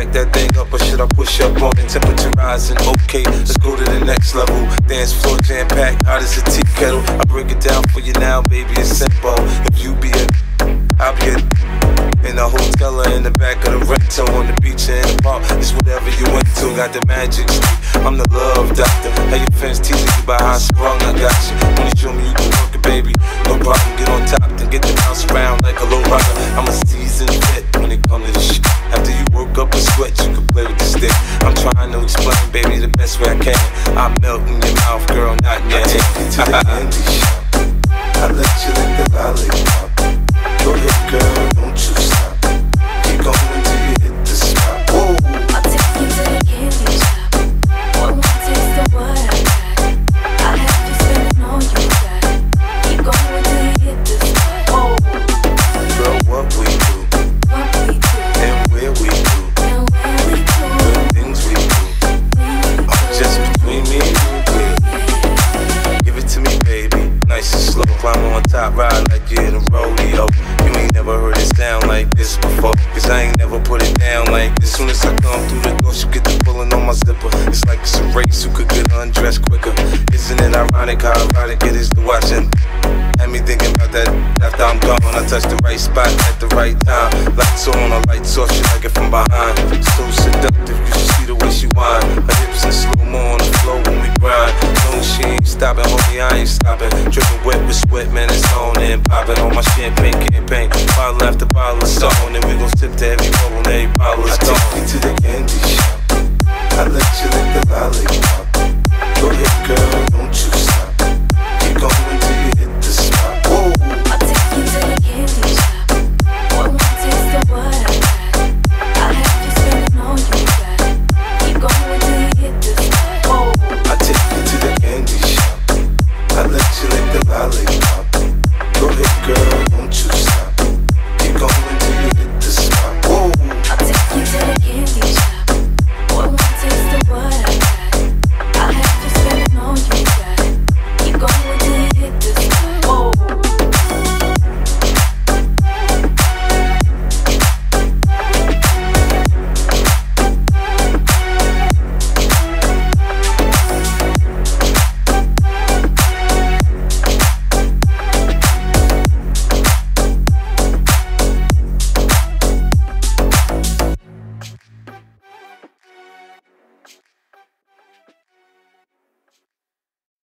back that thing up or should I push up on it? Temperature rising, okay, let's go to the next level. Dance floor jam packed, hot as a tea kettle. I break it down for you now, baby, it's simple. If you be a, I'll be a. In a hotel or in the back of the rental, on the beach or in the park, it's whatever you into. Got the magic stick, I'm the love doctor. How your fans teasing you about how strong I got you. When you show me you can work it, baby, no problem. Get on top, then get the bounce around like a low rider. I'm a seasoned vet when it comes to this shit. After you work up a sweat, you can play with the stick. I'm trying to explain, baby, the best way I can. I melt in your mouth, girl, not in your hand. To the candy shop, I let you lick the lollipop. Go ahead, girl, don't you stop. Keep going until you hit the spot. Whoa. I'll take you to the candy shop. One more taste of what I got. I'll have you spending all you got. Keep going until you hit the spot. Whoa. Girl, what we do, What we do, and where we do, and where we do, the things we do, are just between me and you, baby. Give it to me, baby, nice and slow. Climb on top, ride like you're in a rodeo. You ain't never heard it sound like this before, cause I ain't never put it down like this. Soon as I come through the door, you get the pulling on my zipper. It's like it's a race, who could get undressed quicker. Isn't it ironic how erotic it is to watch and had me thinking about that after I'm gone. I touch the right spot at the right time. Lights on, a lights off, she like it from behind. So seductive, you should see the way she whine. Her hips in slow-mo on the floor when we grind. No, she ain't stopping, homie, I ain't stopping. Dripping wet with sweat, man, it's on and popping on my champagne campaign. Bottle after bottle of salt on